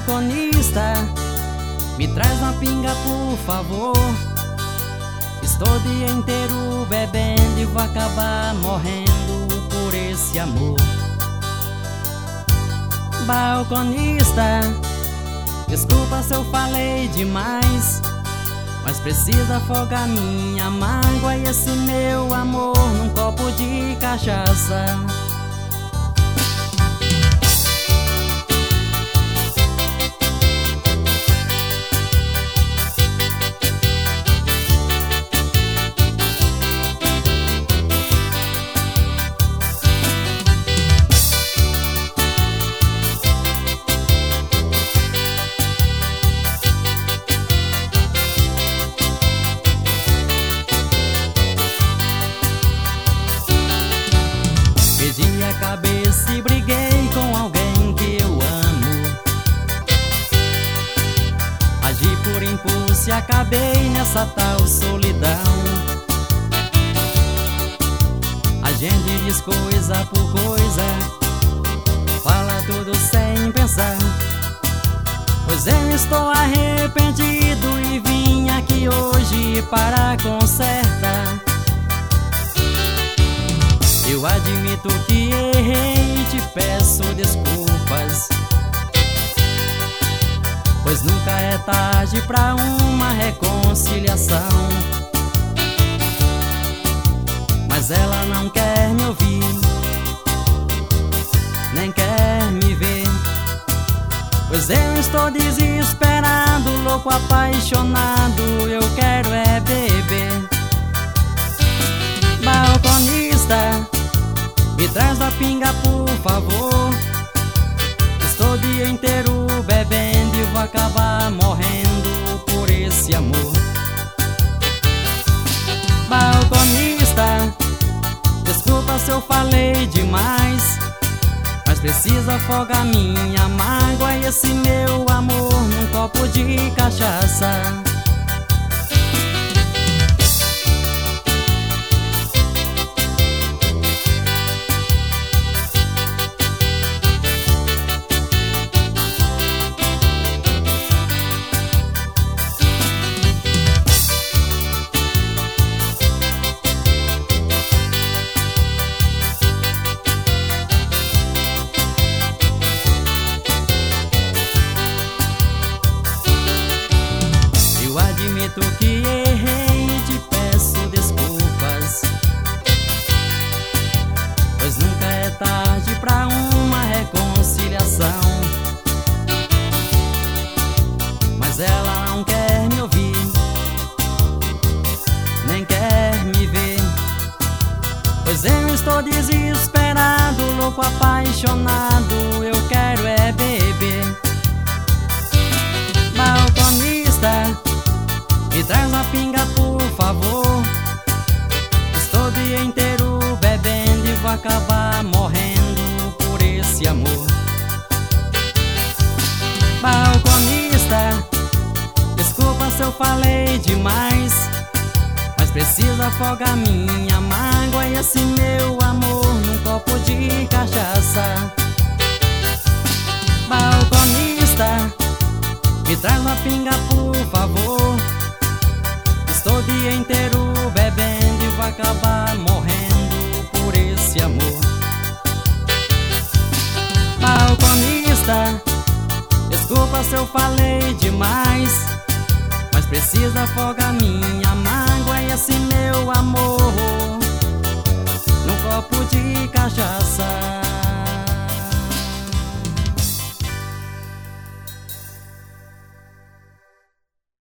Balconista, me traz uma pinga por favor. Estou o dia inteiro bebendo e vou acabar morrendo por esse amor. Balconista, desculpa se eu falei demais, mas precisa afogar minha mágoa e esse meu amor num copo de cachaça. Perdi a cabeça e briguei com alguém que eu amo. Agi por impulso e acabei nessa tal solidão. A gente diz coisa por coisa, fala tudo sem pensar. Pois eu estou arrependido e vim aqui hoje para consertar. Eu admito que errei e te peço desculpas, pois nunca é tarde pra uma reconciliação. Mas ela não quer me ouvir, nem quer me ver, pois eu estou desesperado, louco, apaixonado, eu quero é beber. Balconista, me traz a pinga por favor. Estou o dia inteiro bebendo e vou acabar morrendo por esse amor. Balconista, desculpa se eu falei demais, mas precisa afogar minha mágoa e esse meu amor num copo de cachaça. Admito que errei e te peço desculpas, pois nunca é tarde pra uma reconciliação. Mas ela não quer me ouvir, nem quer me ver, pois eu estou desesperado, louco, apaixonado, eu quero é beber. Balconista, me traz uma pinga por favor. Estou o dia inteiro bebendo e vou acabar morrendo por esse amor. Balconista, desculpa se eu falei demais, mas precisa afogar minha mágoa e esse meu amor num copo de cachaça. Balconista, me traz uma pinga por favor. Estou o dia inteiro bebendo e vou acabar morrendo por esse amor. Balconista, desculpa se eu falei demais, mas precisa afogar minha